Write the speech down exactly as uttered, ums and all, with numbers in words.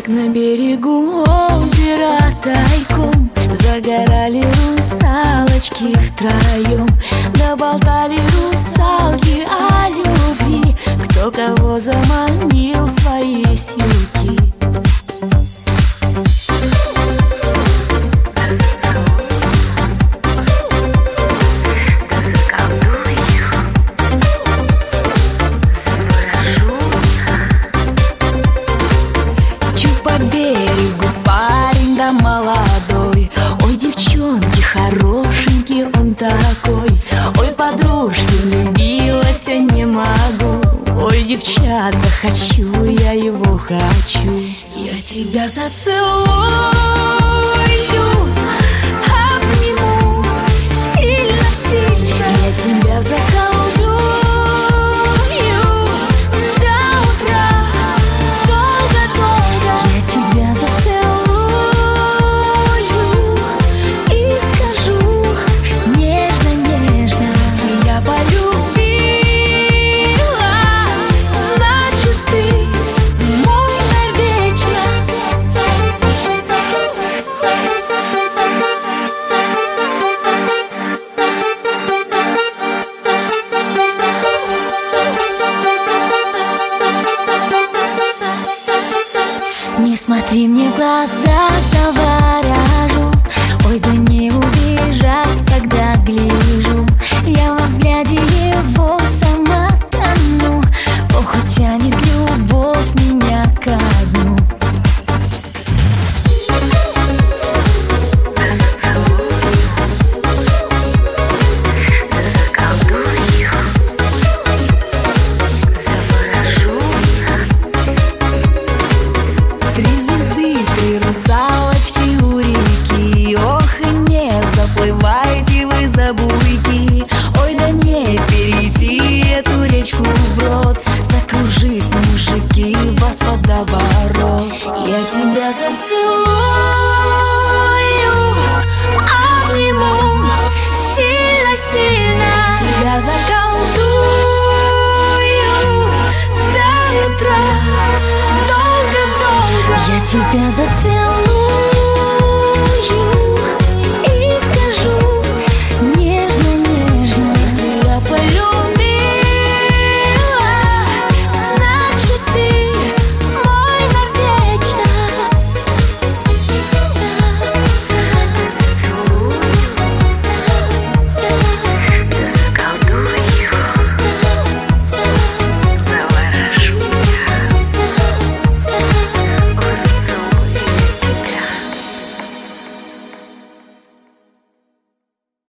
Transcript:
На берегу озера тайком загорали русалочки втроем. Да болтали русалки о любви, кто кого заманил в свои силки. Молодой, ой, девчонки, хорошенький он такой. Ой, подружки, влюбилась, я не могу. Ой, девчата, хочу, я его хочу. Я тебя зацелую, обниму сильно-сильно. Я тебя заколдую до утра, долго-долго. Я тебя зацелую Не смотри мне в глаза, заворожу. Ой, да не убежать, когда гляжу. Я во взгляде его сама тону. Ох, тянет любовь меня ко дну. Три звезды, три русалочки у реки. Ох, и не заплывайте вы за буйки. Ой, да не перейти эту речку вброд. Закружит мужики вас водоворот. Я тебя зацелую, обниму сильно-сильно. Тебя заколдую до утра, долго-долго. Я тебя